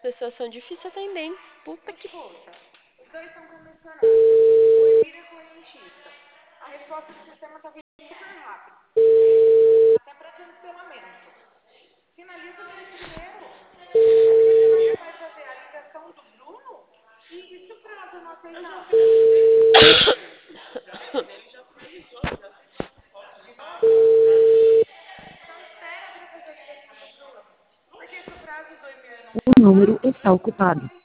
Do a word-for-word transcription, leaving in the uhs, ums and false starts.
pessoas são difíceis atender, hein? Puta que... Escuta, os dois são comissionados. O Emílio é correntista. A resposta do sistema tá vindo super rápido. Até para cancelamento. Finaliza o mês primeiro. É porque senão você vai fazer a ligação do Bruno e, e se o prazo não aceitar? De novo? Então espera para fazer a ligação do Bruno. Porque se o prazo do Emílio não O número está ocupado.